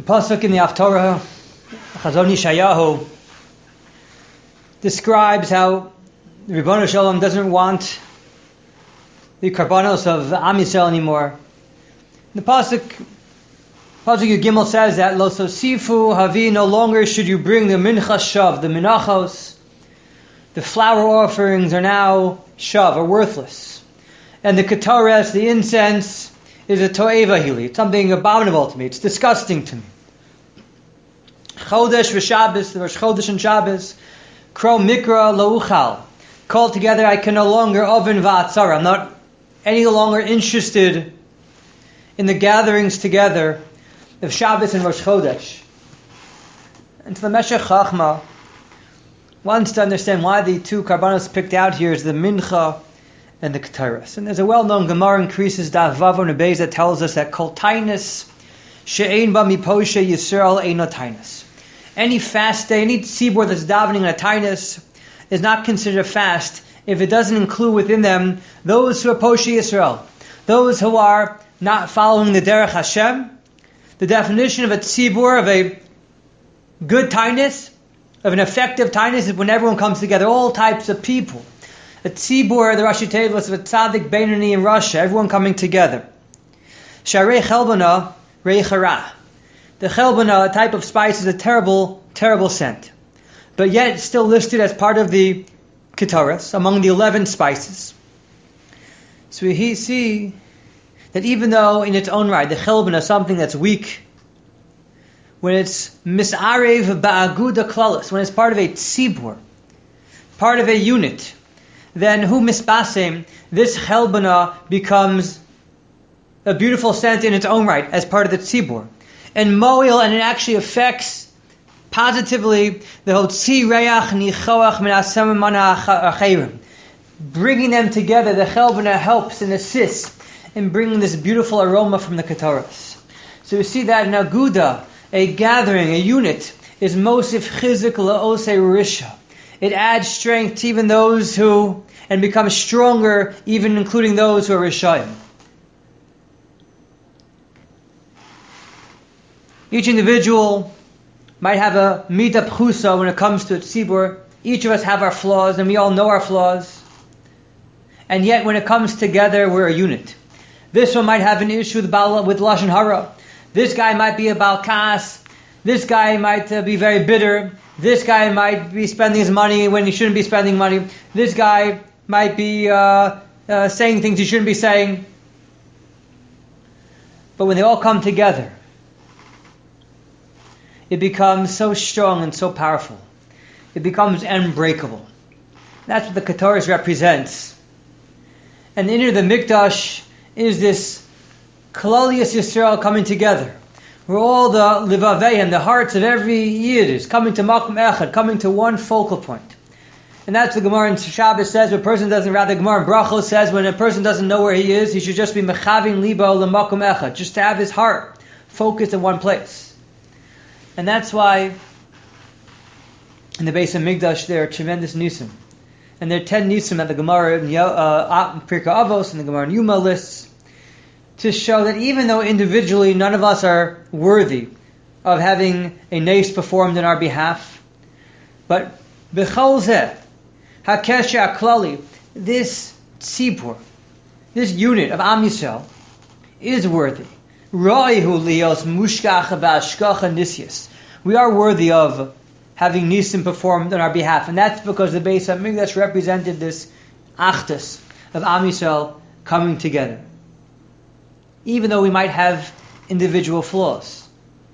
pasuk in the Haftorah, Chazon Yeshayahu, describes how the Ribono Shel Olam doesn't want the karbanos of Am Yisrael anymore. The pasuk Yud Gimel says that Lo Sosifu Havi, no longer should you bring the mincha shav, the minachos. The flower offerings are now shav, are worthless. And the katares, the incense, is a to'eva hili. It's something abominable to me. It's disgusting to me. Chodesh v'Shabbos, the Rosh Chodesh and Shabbos, Kro Mikra Louchal. Called together, I can no longer oven va'atzara. I'm not any longer interested in the gatherings together of Shabbos and Rosh Chodesh. And to the Meshech Chachma wants to understand why the two karbanos picked out here is the mincha and the kataras. And there's a well-known Gemara in Krisis Daf Vav Nebez that tells us that kol tainis she'ein ba miposhe Yisrael eino tainis. Any fast day, any tzibur that's davening a tainis is not considered a fast if it doesn't include within them those who are poshe Yisrael, those who are not following the derech Hashem. The definition of a tzibur, of a good tainis, of an effective tainis, is when everyone comes together, all types of people. A tzibur, the Rashi Tevis of a tzaddik, Beinoni in Russia, everyone coming together. Sharei chelbana, reichara. The chelbana, a type of spice, is a terrible, terrible scent. But yet it's still listed as part of the kataras, among the 11 spices. So we see that even though in its own right, the chelbana is something that's weak, when it's misarev ba'aguda klalos, when it's part of a tzibur, part of a unit, then hu misbasem, this chelbana becomes a beautiful scent in its own right, as part of the tzibur. And moil, and it actually affects positively the hotzi reach nichoach min asem mana acherim. Bringing them together, the chelbana helps and assists in bringing this beautiful aroma from the kataras. So you see that in aguda, a gathering, a unit, is mosif chizik la'ose risha. It adds strength to even those who, and becomes stronger, even including those who are rishayim. Each individual might have a mita pchusa when it comes to tzibur. Each of us have our flaws, and we all know our flaws. And yet, when it comes together, we're a unit. This one might have an issue with lashon hara. This guy might be a balkas. This guy might be very bitter. This guy might be spending his money when he shouldn't be spending money. This guy might be saying things he shouldn't be saying. But when they all come together, it becomes so strong and so powerful. It becomes unbreakable. That's what the kataras represents. And the inner the mikdash is this Kalalias Yisrael coming together, where all the livavei, the hearts of every Yid is coming to Makom Echad, coming to one focal point. And that's what the Gemara in Shabbos says. When a person doesn't, rather, Gemara in Brachos says, when a person doesn't know where he is, he should just be mechaving libo l'makom echad, just to have his heart focused in one place. And that's why in the base of Migdash there are tremendous nisim. And there are 10 nisim that the Gemara in Pirkei Avos and the Gemara in Yuma lists, to show that even though individually none of us are worthy of having a nace performed in our behalf, but b'chol zeh, hakesher aklali, this tzibur, this unit of Am Yisrael, is worthy. Ra'ihu lios mushkach ba'ashkacha nisyas. We are worthy of having nisim performed on our behalf, and that's because the Beis HaMikdash represented this achdus of Am Yisrael coming together. Even though we might have individual flaws.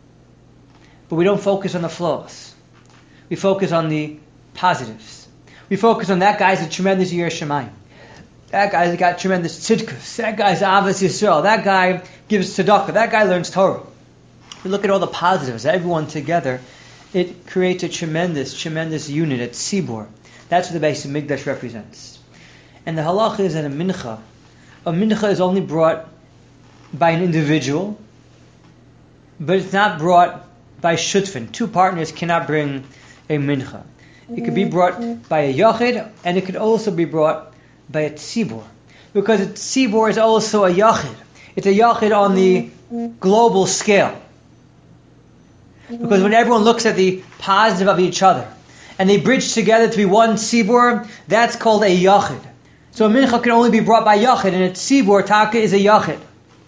But we don't focus on the flaws. We focus on the positives. We focus on that guy's a tremendous Yireh Shamayim. That guy's got tremendous tzidkus. That guy's Avos Yisrael. That guy gives tzedakah. That guy learns Torah. We look at all the positives, everyone together. It creates a tremendous, tremendous unit, a tzibur. That's what the Beis HaMikdash represents. And the halacha is that a mincha is only brought by an individual, but it's not brought by shutfin. Two partners cannot bring a mincha. It could be brought by a yachid, and it could also be brought by a tzibur. Because a tzibur is also a yachid. It's a yachid on the global scale. Because when everyone looks at the positive of each other, and they bridge together to be one tzibur, that's called a yachid. So a mincha can only be brought by yachid, and a tzibur, taka, is a yachid.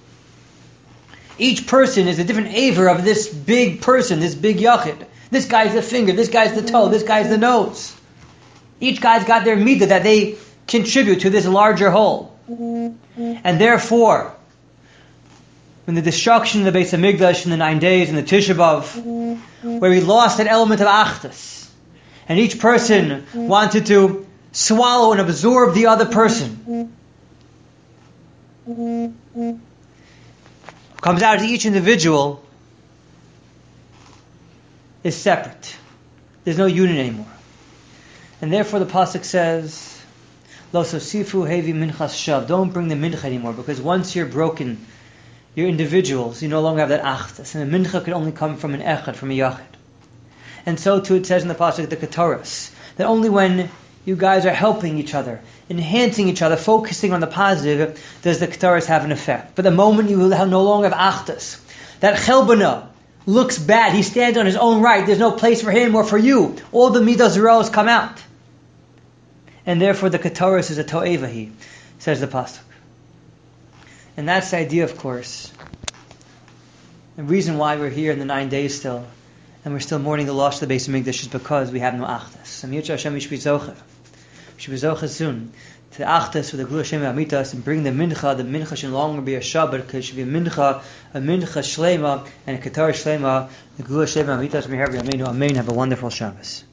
Each person is a different aver of this big person, this big yachid. This guy's the finger, this guy's the toe, this guy's the nose. Each guy's got their midah that they contribute to this larger whole. And therefore, when the destruction of the Beis Hamikdash in the 9 days, in the Tisha B'Av, where we lost that element of achdus, and each person wanted to swallow and absorb the other person, comes out to each individual is separate. There's no unit anymore. And therefore the pasuk says, Lo sosifu hevi minchas shav. Don't bring the mincha anymore, because once you're broken, you're individuals, you no longer have that achdus. And a mincha can only come from an echad, from a yachid. And so too it says in the pasuk, the Ketoros, that only when you guys are helping each other, enhancing each other, focusing on the positive, does the Ketoros have an effect. But the moment you no longer have achdus, that chelbana looks bad, he stands on his own right, there's no place for him or for you, all the midas zeros come out. And therefore the Ketoros is a to'evahi, says the pasuk. And that's the idea, of course. The reason why we're here in the 9 days still, and we're still mourning the loss of the Beis Hamikdash, is because we have no achdus. And Yirtzeh Hashem, we should be zocher soon to achdus with the Gula Hashem Amitas, and bring the mincha should no longer be a Shabbat, because it should be a mincha shlema, and a Ketar shlema, the Gula Hashem Amitas, Meher B'Yameinu, Amen. Have a wonderful Shabbos.